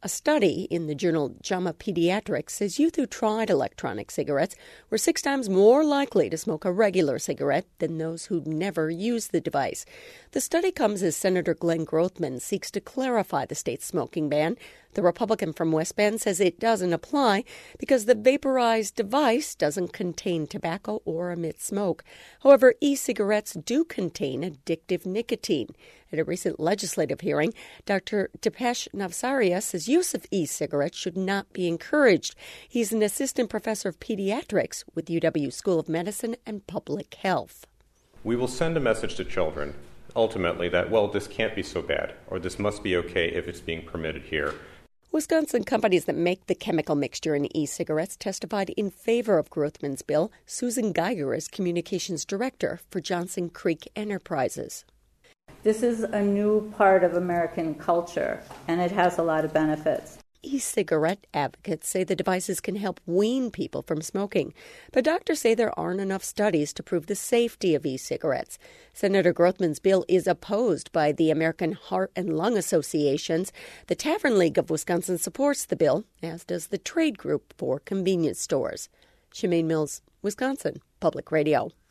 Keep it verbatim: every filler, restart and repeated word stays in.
A study in the journal JAMA Pediatrics says youth who tried electronic cigarettes were six times more likely to smoke a regular cigarette than those who never used the device. The study comes as Senator Glenn Grothman seeks to clarify the state's smoking ban. The Republican from West Bend says it doesn't apply because the vaporized device doesn't contain tobacco or emit smoke. However, e-cigarettes do contain addictive nicotine. At a recent legislative hearing, Doctor Dipesh Navsaria says use of e-cigarettes should not be encouraged. He's an assistant professor of pediatrics with U W School of Medicine and Public Health. We will send a message to children, ultimately, that, well, this can't be so bad, or this must be okay if it's being permitted here. Wisconsin companies that make the chemical mixture in e-cigarettes testified in favor of Grothman's bill. Susan Geiger is communications director for Johnson Creek Enterprises. This is a new part of American culture, and it has a lot of benefits. E-cigarette advocates say the devices can help wean people from smoking, but doctors say there aren't enough studies to prove the safety of e-cigarettes. Senator Grothman's bill is opposed by the American Heart and Lung Associations. The Tavern League of Wisconsin supports the bill, as does the Trade Group for Convenience Stores. Shemaine Mills, Wisconsin Public Radio.